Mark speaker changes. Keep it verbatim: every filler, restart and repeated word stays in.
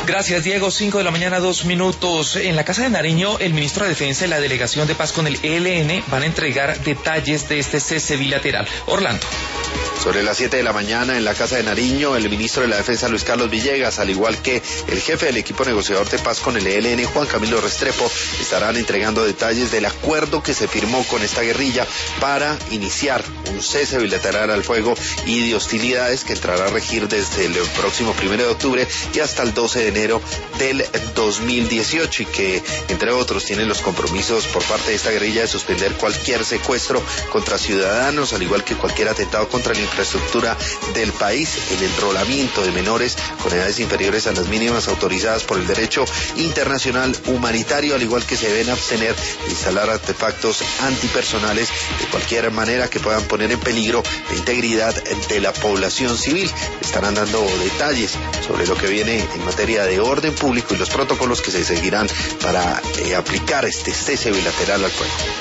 Speaker 1: Gracias, Diego. Cinco de la mañana, dos minutos. En la Casa de Nariño, el ministro de Defensa y la Delegación de Paz con el E L N van a entregar detalles de este cese bilateral. Orlando.
Speaker 2: Sobre las siete de la mañana en la Casa de Nariño, el ministro de la Defensa Luis Carlos Villegas, al igual que el jefe del equipo negociador de paz con el E L N, Juan Camilo Restrepo, estarán entregando detalles del acuerdo que se firmó con esta guerrilla para iniciar un cese bilateral al fuego y de hostilidades que entrará a regir desde el próximo primero de octubre y hasta el doce de enero del dos mil dieciocho, y que, entre otros, tiene los compromisos por parte de esta guerrilla de suspender cualquier secuestro contra ciudadanos, al igual que cualquier atentado contra la infraestructura del país, el enrolamiento de menores con edades inferiores a las mínimas autorizadas por el derecho internacional humanitario, al igual que se deben abstener de instalar artefactos antipersonales de cualquier manera que puedan poner en peligro la integridad de la población civil. Estarán dando detalles sobre lo que viene en materia de orden público y los protocolos que se seguirán para eh, aplicar este cese bilateral al fuego.